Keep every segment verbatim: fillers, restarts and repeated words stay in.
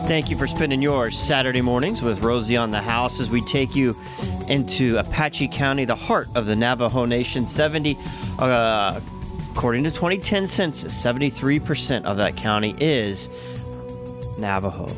Thank you for spending your Saturday mornings with Rosie on the House as we take you into Apache County, the heart of the Navajo Nation. seventy, uh, according to twenty ten census, seventy-three percent of that county is Navajo.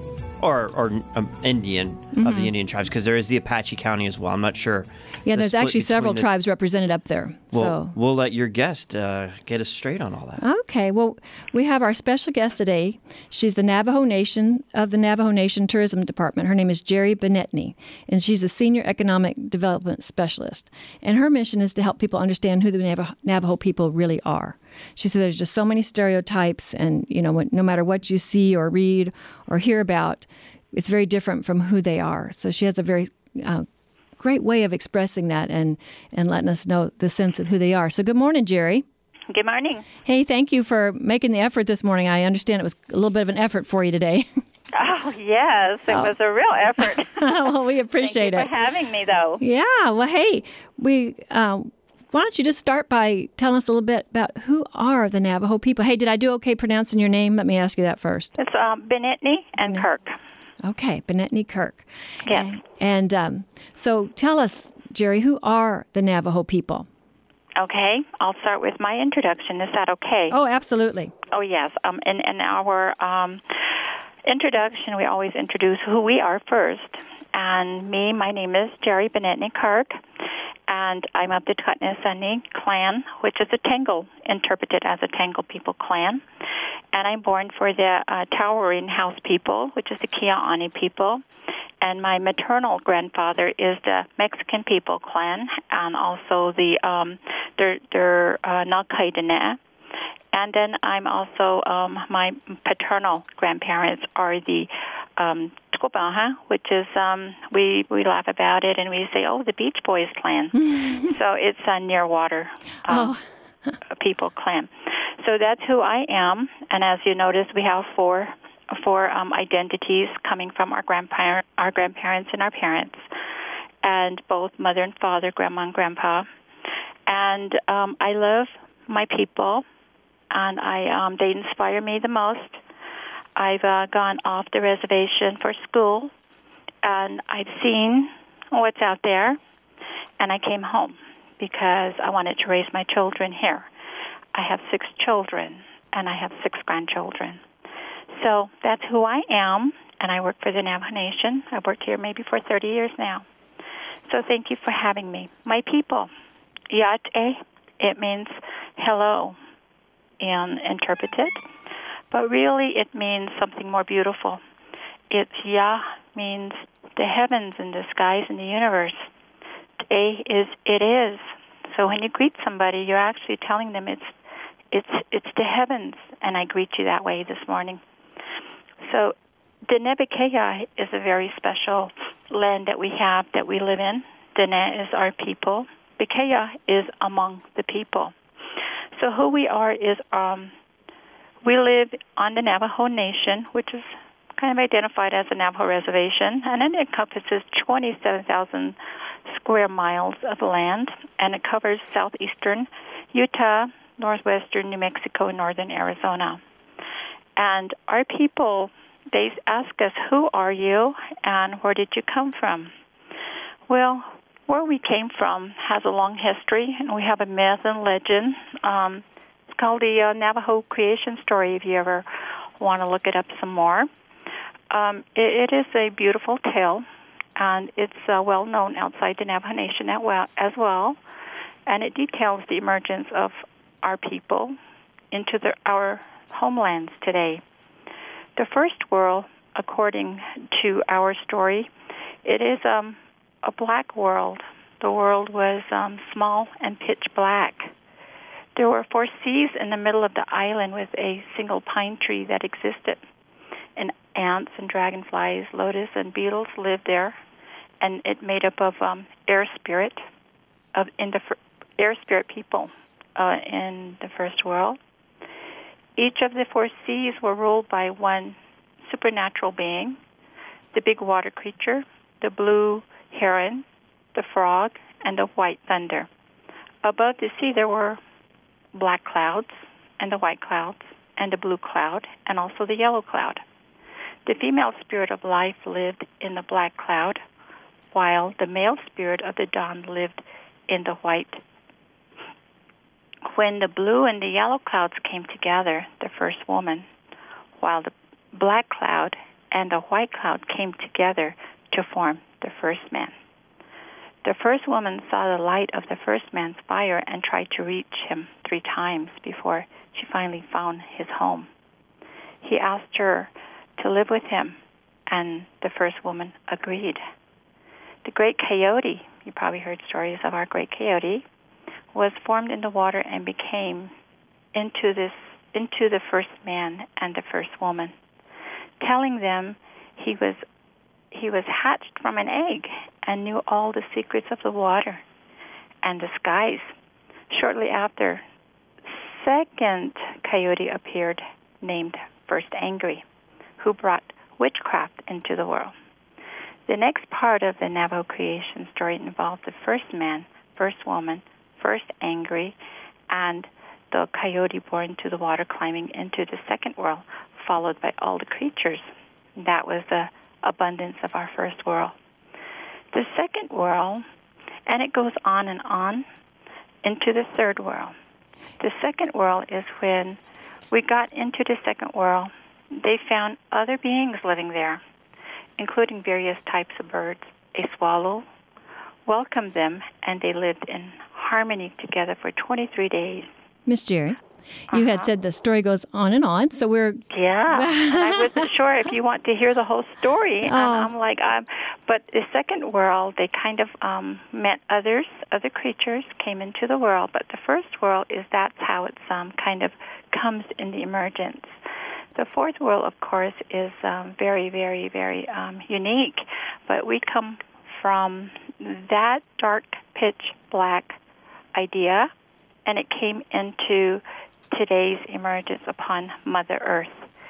Or, or um, Indian, mm-hmm. of the Indian tribes, because there is the Apache County as well. I'm not sure. Yeah, there's actually several the, tribes represented up there. Well, so. We'll let your guest uh, get us straight on all that. Okay. Well, we have our special guest today. She's the Navajo Nation of the Navajo Nation Tourism Department. Her name is Jerry Benetney, and she's a Senior Economic Development Specialist. And her mission is to help people understand who the Navajo, Navajo people really are. She said there's just so many stereotypes, and you know, no matter what you see or read or hear about, it's very different from who they are. So she has a very uh, great way of expressing that and, and letting us know the sense of who they are. So good morning, Jerry. Good morning. Hey, thank you for making the effort this morning. I understand it was a little bit of an effort for you today. Oh, yes. It oh. was a real effort. Well, we appreciate Thank you it. for having me, though. Yeah. Well, hey, we... Um, Why don't you just start by telling us a little bit about who are the Navajo people? Hey, did I do okay pronouncing your name? Let me ask you that first. It's um, Benetney and Benet- Kirk. Okay, Benetney Kirk. Yes. And, and um, so tell us, Jerry, who are the Navajo people? Okay, I'll start with my introduction. Is that okay? Oh, absolutely. Oh, yes. Um, in, in our um, introduction, we always introduce who we are first. And me, my name is Jerry Benetney Kirk. And I'm of the Tutnesani clan, which is a Tangle, interpreted as a Tangle people clan. And I'm born for the uh, Towering House people, which is the Kia'ani people. And my maternal grandfather is the Mexican people clan, and also the um, their their uh, Nakaidene. And then I'm also um, my paternal grandparents are the um, Tukobaha, which is um, we we laugh about it and we say, oh, the Beach Boys clan. So it's a near water um, oh. people clan. So that's who I am. And as you notice, we have four four um, identities coming from our grandparent, our grandparents and our parents, and both mother and father, grandma and grandpa. And um, I love my people. And I, um, they inspire me the most. I've uh, gone off the reservation for school, and I've seen what's out there, and I came home because I wanted to raise my children here. I have six children, and I have six grandchildren. So that's who I am, and I work for the Navajo Nation. I've worked here maybe for thirty years now. So thank you for having me. My people, Yate, it means hello. And interpreted, but really it means something more beautiful. It's Yah means the heavens and the skies and the universe. A is it is. So when you greet somebody, you're actually telling them it's it's it's the heavens, and I greet you that way this morning. So the Nebuchadnezzar is a very special land that we have that we live in. Dene is our people. Bekeya is among the people. So who we are is um, we live on the Navajo Nation, which is kind of identified as a Navajo reservation, and it encompasses twenty-seven thousand square miles of land, and it covers southeastern Utah, northwestern New Mexico, and northern Arizona. And our people, they ask us, who are you, and where did you come from? Well, where we came from has a long history, and we have a myth and legend. Um, it's called the uh, Navajo Creation Story, if you ever want to look it up some more. Um, it, it is a beautiful tale, and it's uh, well known outside the Navajo Nation as well, and it details the emergence of our people into the, our homelands today. The first world, according to our story, it is um, a black world. The world was um, small and pitch black. There were four seas in the middle of the island with a single pine tree that existed. And ants and dragonflies, lotus and beetles lived there, and it made up of um, air spirit, of in the air spirit people uh, in the first world. Each of the four seas were ruled by one supernatural being: the big water creature, the blue heron, the frog, and the white thunder. Above the sea there were black clouds, and the white clouds, and the blue cloud, and also the yellow cloud. The female spirit of life lived in the black cloud, while the male spirit of the dawn lived in the white. When the blue and the yellow clouds came together, the first woman, while the black cloud and the white cloud came together to form the first man. The first woman saw the light of the first man's fire and tried to reach him three times before she finally found his home. He asked her to live with him, and the first woman agreed. The great coyote, you probably heard stories of our great coyote, was formed in the water and became into this into the first man and the first woman, telling them he was he was hatched from an egg and knew all the secrets of the water and the skies. Shortly after, second coyote appeared, named First Angry, who brought witchcraft into the world. The next part of the Navajo creation story involves the first man, first woman, first Angry, and the coyote born to the water climbing into the second world, followed by all the creatures. That was the abundance of our first world. The second world, and it goes on and on into the third world. The second world is when we got into the second world, they found other beings living there, including various types of birds. A swallow welcomed them, and they lived in harmony together for twenty-three days. Miss Jerry, you uh-huh. had said the story goes on and on, so we're... Yeah, and I wasn't sure if you want to hear the whole story. Oh. And I'm like, um, but the second world, they kind of um, met others, other creatures came into the world, but the first world is that's how it's um, kind of comes in the emergence. The fourth world, of course, is um, very, very, very um, unique, but we come from that dark, pitch black idea, and it came into today's emergence upon Mother Earth.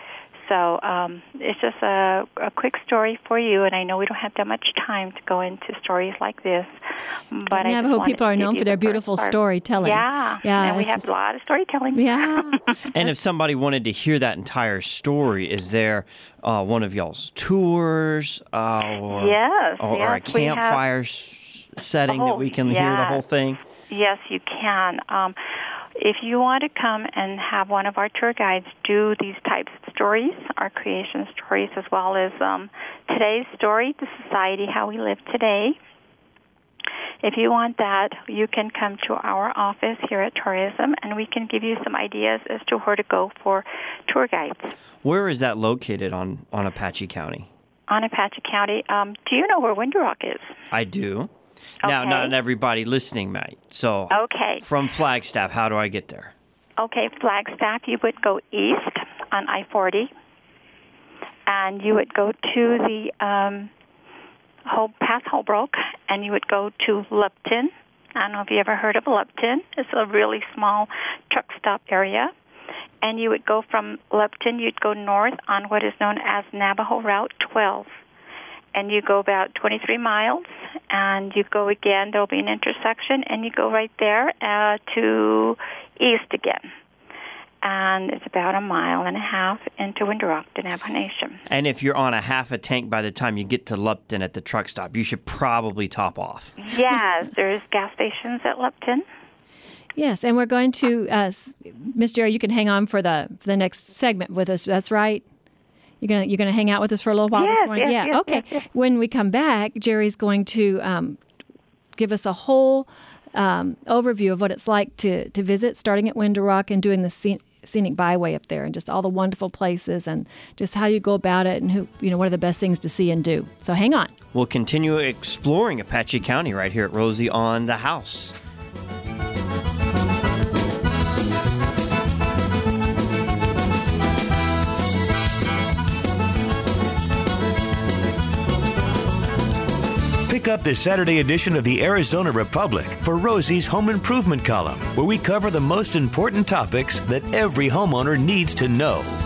So um, it's just a, a quick story for you, and I know we don't have that much time to go into stories like this. But Navajo people are known for their beautiful storytelling. Yeah, yeah, and we have a lot of storytelling. Yeah. And if somebody wanted to hear that entire story, is there uh, one of y'all's tours uh, or, yes, or, yes, or a campfire have, setting oh, that we can yes. hear the whole thing? Yes, you can. Um, if you want to come and have one of our tour guides do these types of stories, our creation stories, as well as um, today's story, the society, how we live today, if you want that, you can come to our office here at Tourism, and we can give you some ideas as to where to go for tour guides. Where is that located on, on Apache County? On Apache County. Um, do you know where Windrock is? I do. Now, okay. not everybody listening might. So, okay. From Flagstaff, how do I get there? Okay, Flagstaff, you would go east on I forty, and you would go to the um, Hol- past Holbrook, and you would go to Lupton. I don't know if you ever heard of Lupton. It's a really small truck stop area. And you would go from Lupton, you'd go north on what is known as Navajo Route twelve. And you go about twenty-three miles, and you go again, there'll be an intersection, and you go right there uh, to east again. And it's about a mile and a half into Windrock, the Navajo Nation. And if you're on a half a tank by the time you get to Lupton at the truck stop, you should probably top off. Yes, there's gas stations at Lupton. Yes, and we're going to, uh, Miss Jerry, you can hang on for the for the next segment with us. That's right. You're gonna you're gonna hang out with us for a little while yes, this morning. Yes, yeah. Yes, okay. Yes, yes. When we come back, Jerry's going to um, give us a whole um, overview of what it's like to to visit, starting at Windrock and doing the scenic, scenic byway up there, and just all the wonderful places, and just how you go about it, and who you know what are the best things to see and do. So hang on. We'll continue exploring Apache County right here at Rosie on the House. Pick up this Saturday edition of the Arizona Republic for Rosie's Home Improvement column, where we cover the most important topics that every homeowner needs to know.